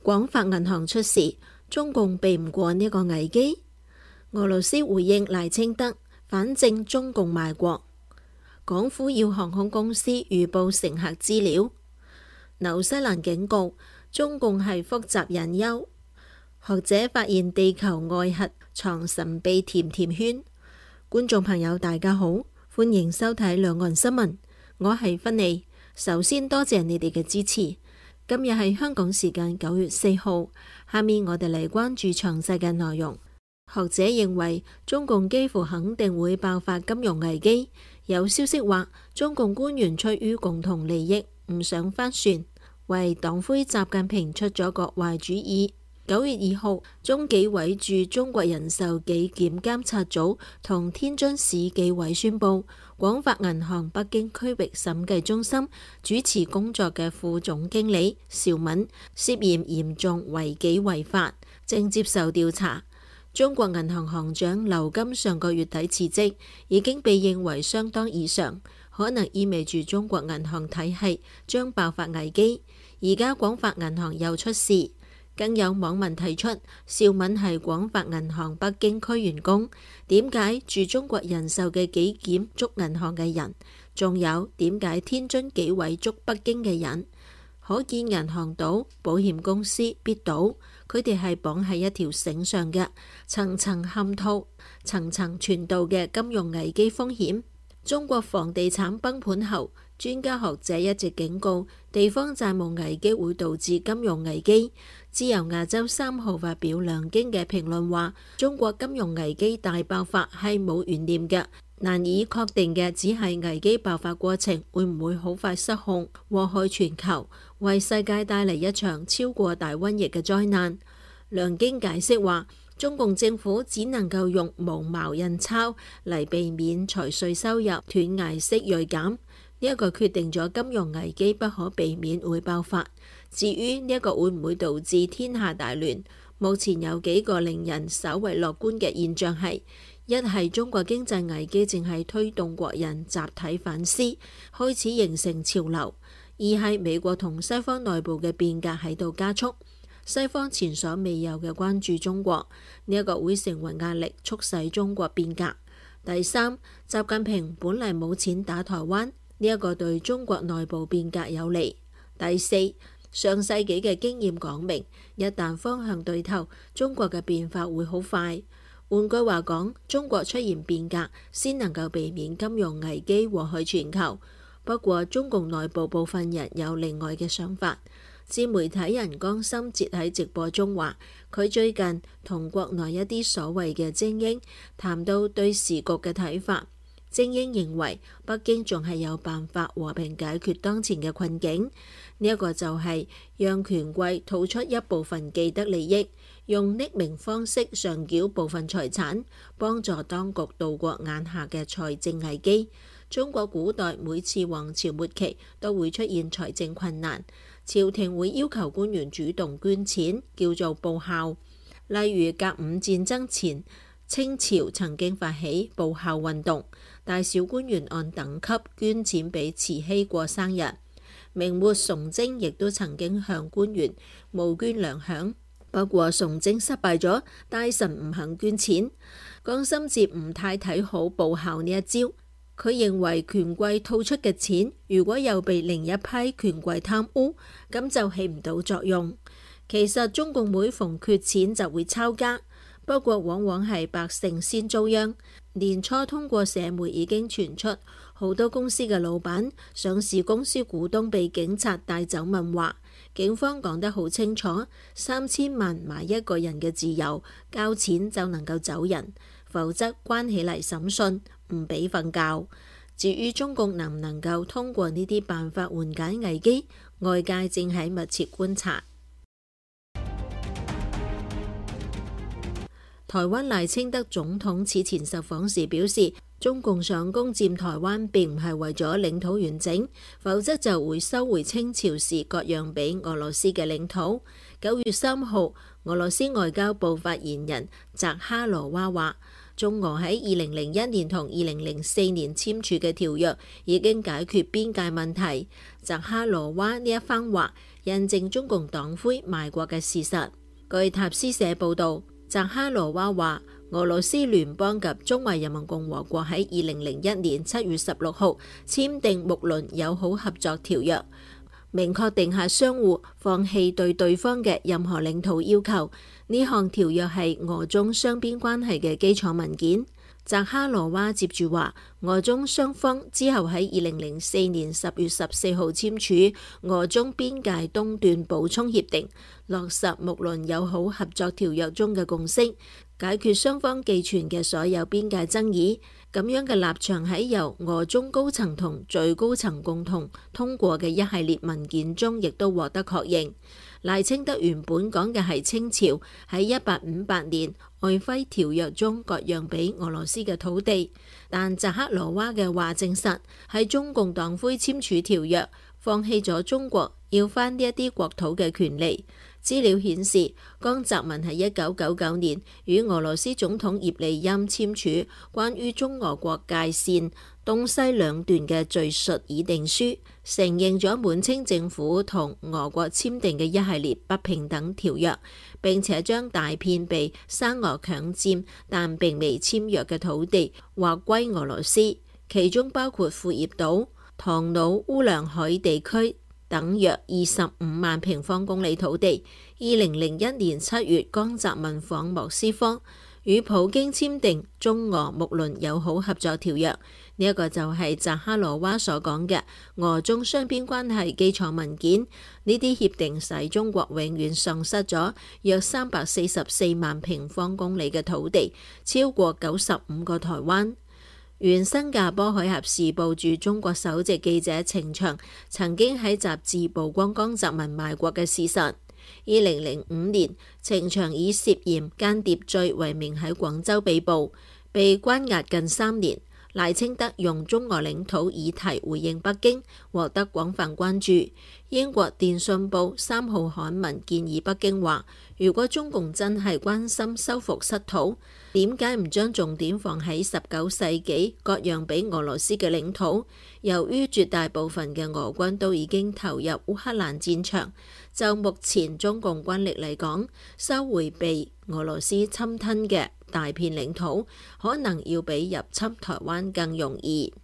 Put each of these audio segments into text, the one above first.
廣發銀行出事，中共避唔過呢個危機。俄羅斯回應賴清德，反正中共賣國。港府要航空公司預報乘客資料。紐西蘭警告，中共係複雜隱憂。學者發現地球外核藏神秘甜甜圈。觀眾朋友大家好，歡迎收睇兩岸新聞，我係芬妮。首先多謝你哋嘅支持。今日係香港時間9月4號，下面我哋嚟關注詳細嘅內容。學者認為中共幾乎肯定會爆發金融危機。有消息話，中共官員出於共同利益，唔想翻船，為黨魁習近平出咗個壞主意。9月2號，中紀委駐中國人壽紀檢監察組同天津市紀委宣布，廣發銀行北京區域審計中心主持工作嘅副總經理邵敏涉嫌嚴重違紀違法，正接受調查。中國銀行行長劉金上個月底辭職，已經被認為相當異常，可能意味住中國銀行體系將爆發危機。而家廣發銀行又出事。更有網民提出，邵敏係廣發銀行北京區員工，點解駐中國人壽嘅紀檢捉銀行嘅人？仲有點解天津紀委捉北京嘅人？可見銀行倒，保險公司必倒，佢哋係綁喺一條繩上嘅，層層嵌套、層層傳導嘅金融危機風險。中國房地產崩盤後，專家學者一直警告，地方債務危機會導致金融危機。自由亞洲3號發表梁京嘅評論話，中國金融危機大爆發係冇懸念嘅，難以確定嘅只係危機爆發過程會唔會好快失控，禍害全球，為世界帶嚟一場超過大瘟疫嘅災難。梁京解釋話，中共政府只能夠用無毛印鈔嚟避免財稅收入斷崖式銳減，呢一個決定咗金融危機不可避免會爆發。至於呢一個會唔會導致天下大亂，目前有幾個令人稍為樂觀嘅現象係：一係中國經濟危機正係推動國人集體反思，開始形成潮流；二係美國同西方內部嘅變革喺度加速，西方前所未有嘅關注中國，呢一個會成為壓力，促使中國變革；第三，習近平本嚟冇錢打台灣，呢一個對中國內部變革有利；第四，上世紀嘅經驗講明，一旦方向對頭，中國嘅變化會好快。換句話講，中國出現變革，先能夠避免金融危機禍害全球。不過，中共內部部分人有另外嘅想法。自媒體人江森哲喺直播中話，佢最近同國內一啲所謂嘅精英談到對時局嘅睇法。精英認為北京仲係有辦法和平解決當前嘅困境，呢一個就係讓權貴吐出一部分既得利益，用匿名方式上繳部分財產，幫助當局渡過眼下嘅財政危機。中國古代每次王朝末期都會出現財政困難，朝廷會要求官員主動捐錢，叫做報效。例如甲午戰爭前，清朝曾經發起報效運動，大小官員按等級捐錢俾慈禧過生日。明末崇禎亦都曾經向官員募捐糧餉，不過崇禎失敗咗，大臣唔肯捐錢。江森哲唔太睇好報效呢一招，佢認為權貴吐出嘅錢，如果又被另一批權貴貪污，咁就起唔到作用。其實中共每逢缺錢就會抄家。不過往往係百姓先遭殃。年初通過社媒已經傳出好多公司嘅老闆、上市公司股東被警察帶走問話，警方講得好清楚，3000萬買一個人嘅自由，交錢就能夠走人，否則關起嚟審訊，唔俾瞓覺。至於中共能唔能夠通過呢啲辦法緩解危機，外界正喺密切觀察。台灣賴清德總統此前受訪時表示，中共想攻佔台灣並唔係為咗領土完整，否則就會收回清朝時割讓俾俄羅斯嘅領土。9月3號，俄羅斯外交部發言人扎哈羅娃話， 中俄喺2001年同2004年簽署嘅條約已經解決邊界問題。扎哈羅娃呢一番話印證中共黨魁賣國嘅事實。據塔斯社報導，扎哈羅娃話俄羅斯聯邦及中華人民共和國喺2001年7月16號簽訂睦鄰友好合作條約，明確定下相互放棄對對方嘅任何領土要求。呢項條約係俄中雙邊關係嘅基礎文件。扎哈羅娃接住話，俄中雙方之後喺2004年10月14號簽署俄中邊界東段補充協定，落實睦鄰友好合作條約中嘅共識，解決雙方寄存嘅所有邊界爭議。咁樣嘅立場喺由俄中高層同最高層共同通過嘅一系列文件中，亦都獲得確認。賴清德原本講嘅係清朝喺1858年璦琿條約中割讓俾俄羅斯嘅土地，但扎哈羅娃嘅話證實喺中共黨魁簽署條約，放棄咗中國要返呢一啲國土嘅權利。資料顯示，江澤民喺1999年與俄羅斯總統葉利欽簽署關於中俄國界線東西兩段嘅敘述議定書，承認咗滿清政府同俄國簽訂嘅一系列不平等條約，並且將大片被沙俄強佔但並未簽約嘅土地劃歸俄羅斯，其中包括庫頁島、唐努烏梁海地區等約25萬平方公里土地。2001年7月，江澤民訪莫斯科，與普京簽訂中俄睦鄰友好合作條約。呢一個就係扎哈羅娃所講嘅俄中雙邊關係基礎文件。呢啲協定使中國永遠喪失咗約344萬平方公里嘅土地，超過95個台灣。原新加坡《海峽時報》駐中國首席記者程翔曾經喺雜誌曝光江澤民賣國嘅事實。2005年，程翔以涉嫌間諜罪為名喺廣州被捕，被關押近3年。賴清德用中俄領土議題回應北京，獲得廣泛關注。英國電訊報3號刊文建議北京話，如果中共真係關心收復失土，點解唔將重點放喺19世紀割讓俾俄羅斯嘅領土？由於絕大部分嘅俄軍都已經投入烏克蘭戰場，就目前中共軍力嚟講，收回被俄羅斯侵吞嘅大片領土，可能要比入侵台灣更容易。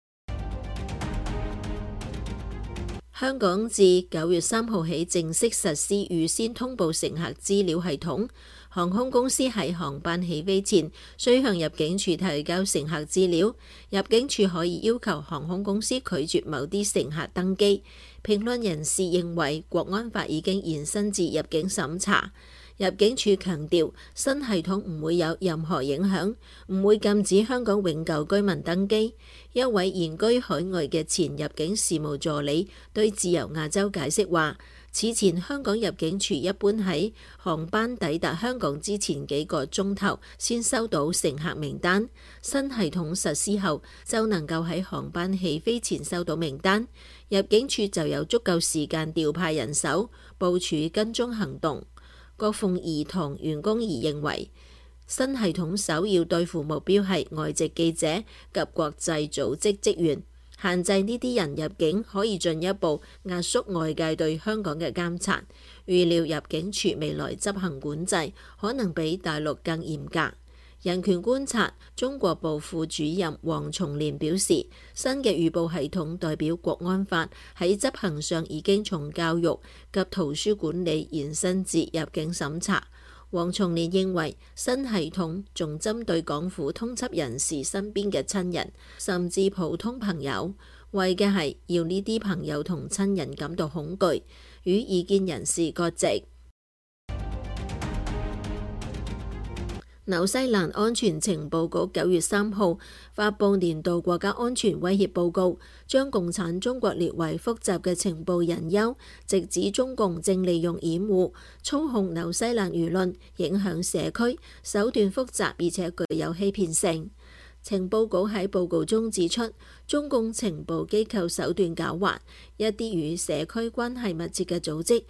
香港自9月3號起正式實施預先通報乘客資料系統，航空公司喺航班起飛前需向入境處提交乘客資料，入境處可以要求航空公司拒絕某啲乘客登機。評論人士認為，國安法已經延伸至入境審查。入境處強調，新系統唔會有任何影響，唔會禁止香港永久居民登機。一位現居海外嘅前入境事務助理對自由亞洲解釋話，此前香港入境處一般喺航班抵達香港之前幾個鐘頭先收到乘客名單，新系統實施後就能夠喺航班起飛前收到名單，入境處就有足夠時間調派人手部署跟蹤行動。郭鳳儀同員工儀認為，新系統首要對付目標係外籍記者及國際組織職員，限制呢啲人入境可以進一步壓縮外界對香港嘅監察。預料入境處未來執行管制可能比大陸更嚴格。人權觀察中國部副主任黃松年表示，新嘅預報系統代表國安法喺執行上已經從教育及圖書管理延伸至入境審查。黃松年認為，新系統仲針對港府通緝人士身邊嘅親人，甚至普通朋友，為嘅係要呢啲朋友同親人感到恐懼，與異見人士割席。紐西蘭安全情報局9月3號發布年度國家安全威脅報告，將共產中國列為複雜嘅情報隱憂，直指中共正利用掩護、操控紐西蘭輿論，影響社區，手段複雜而且具有欺騙性。情報局喺報告中指出，中共情報機構手段狡猾，一啲與社區關係密切嘅組織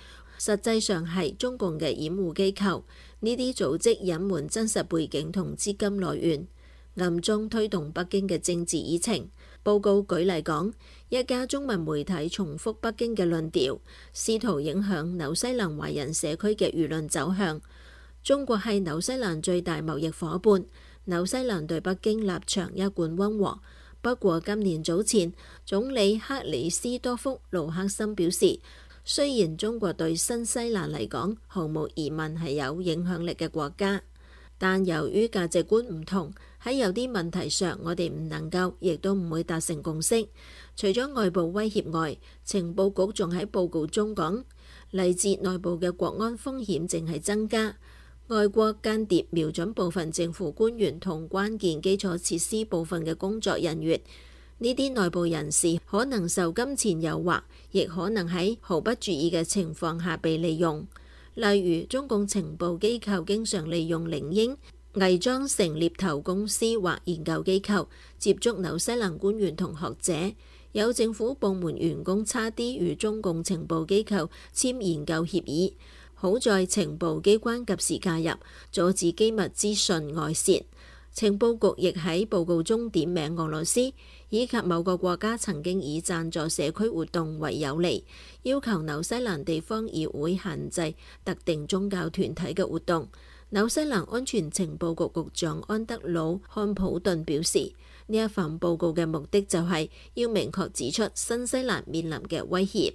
實際上係中共嘅掩護機構。呢啲組織隱瞞真實背景同資金來源，暗中推動北京嘅政治議程。報告舉例講，一家中文媒體重複北京嘅論調，試圖影響紐西蘭華人社區嘅輿論走向。中國係紐西蘭最大貿易夥伴，紐西蘭對北京立場一貫溫和。不過今年早前，總理克里斯多福盧克森表示，雖然中國對新西蘭嚟講毫無疑問係有影響力嘅國家，但由於價值觀唔同，喺有啲問題上我哋唔能夠，亦都唔會達成共識。除咗外部威脅外，情報局仲喺報告中講，嚟自內部嘅國安風險正係增加，外國間諜瞄準部分政府官員同關鍵基礎設施部分嘅工作人員。呢啲內部人士可能受金錢誘惑，亦可能喺毫不注意嘅情況下被利用。例如，中共情報機構經常利用領英偽裝成獵頭公司或研究機構，接觸紐西蘭官員同學者。有政府部門員工差啲與中共情報機構簽研究協議，好在情報機關及時介入，阻止機密資訊外泄。情報局亦喺報告中點名俄羅斯以及某個國家曾經以贊助社區活動為由嚟，要求紐西蘭地方議會限制特定宗教團體嘅活動。紐西蘭安全情報局局長安德魯漢普頓表示，呢一份報告嘅目的就係要明確指出新西蘭面臨嘅威脅。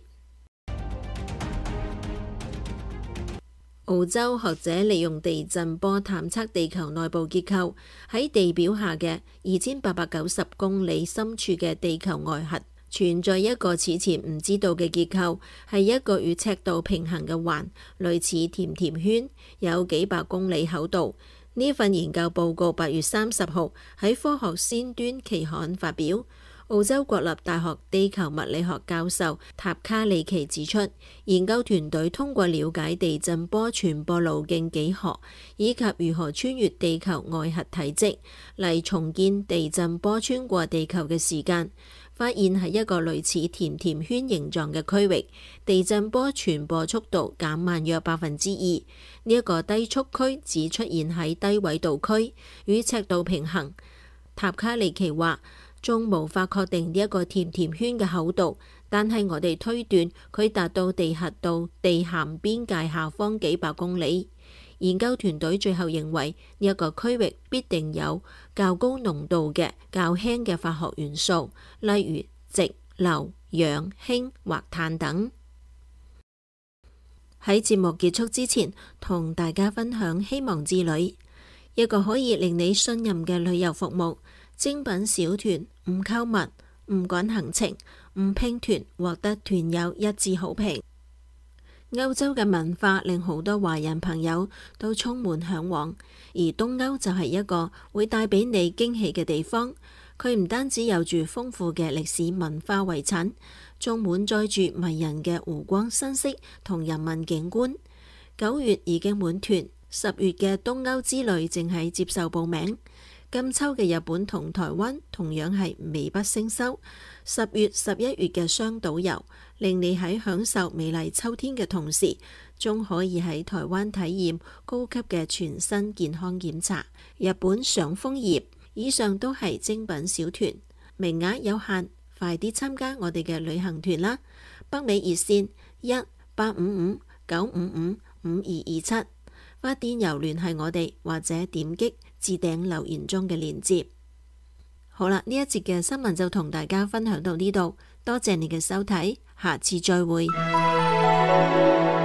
澳洲學者利用地震波探測地球內部結構，喺地表下嘅2890公里深處嘅地球外核存在一個此前唔知道嘅結構，係一個與赤道平行嘅環，類似甜甜圈，有幾百公里厚度。呢份研究報告8月30號喺科學先端期刊發表。澳洲國立大學地球物理學教授塔卡利奇指出，研究團隊通過了解地震波傳播路徑幾何以及如何穿越地球外核體積嚟重建地震波穿過地球嘅時間，發現係一個類似甜甜圈形狀嘅區域，地震波傳播速度減慢約2%。呢一個低速區只出現喺低緯度區，與赤道平衡。塔卡利奇話，仲無法確定呢一個甜甜圈嘅厚度，但係我哋推斷佢達到地核到地函邊界下方幾百公里。研究團隊最後認為呢一個區域必定有較高濃度嘅較輕嘅化學元素，例如直、硫、氧、氫或碳等。喺節目結束之前，同大家分享希望之旅，一個可以令你信任嘅旅遊服務。精品小團，唔購物，唔趕行程，唔拼團，獲得團友一致好評。歐洲嘅文化令好多華人朋友都充滿向往，而東歐就係一個會帶俾你驚喜嘅地方。佢唔單止有住豐富嘅歷史文化遺產，仲滿載住迷人嘅湖光山色同人文景觀。9月已經滿團，10月嘅東歐之旅正喺接受報名。今秋嘅日本同台灣同樣係美不勝收。10月、11月嘅雙島遊，令你喺享受美麗秋天嘅同時，仲可以喺台灣體驗高級嘅全身健康檢查。日本賞楓葉，以上都係精品小團，名額有限，快啲參加我哋嘅旅行團啦！北美熱線1-855-955-5227，發電郵聯繫我哋，或者點擊置頂留言中嘅鏈接。好啦，呢一節嘅新聞就同大家分享到呢度，多謝你嘅收睇，下次再會。